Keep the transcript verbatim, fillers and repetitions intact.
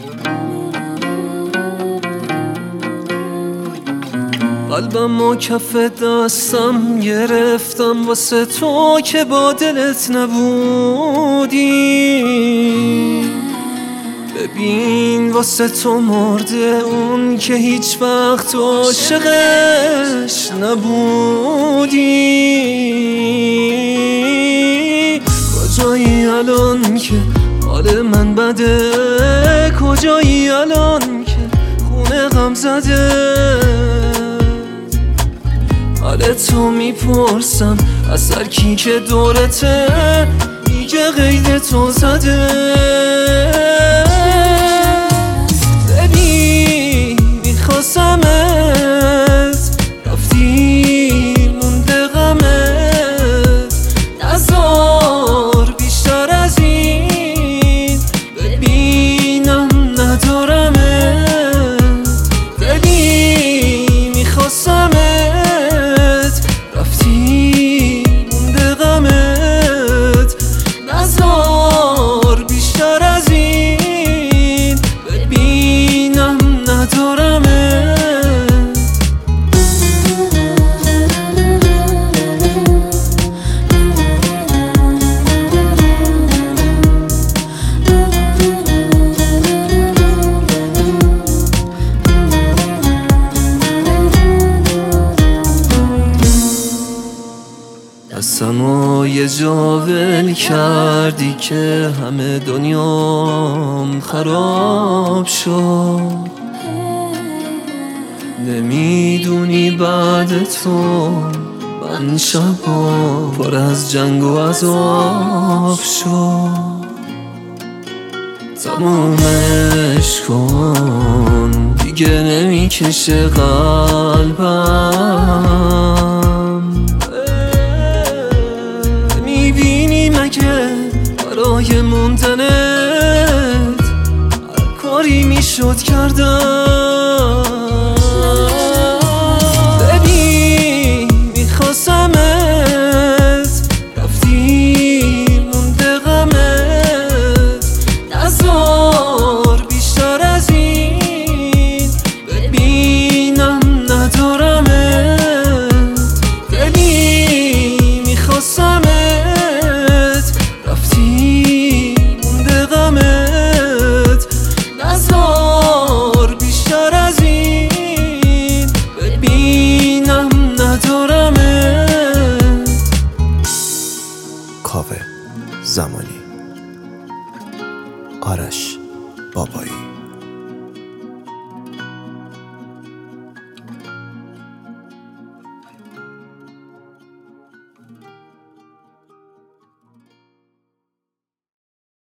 قلبم و کف دستم گرفتم واسه تو که با دلت نبودی. ببین واسه تو مرده اون که هیچ وقت عاشقش نبودی. کجایی الان که حال من بده؟ کجایی الان که خونه غم زده؟ حال تو میپرسم از هر کی که دورته میگه قید تو زده. ببین میخواستمت رفتی مونده غمت، نزار بیشتر از این ببینم ندارمت. ببین میخواستمت دستمو یه جا ول کردی که همه دنیام خراب شد. نمیدونی بعد تو من شبا پر از جنگ و عذاب شد. تمومش کن دیگه نمیکشه قلبم. میبینی مگه برای موندنت هر کاری میشد کردم؟ ببین میخواستمت رفتی مونده غمت، نزار بیشتر از این ببینم ندارمت. ببین میخواستمت کاوه زمانی، آرش بابایی.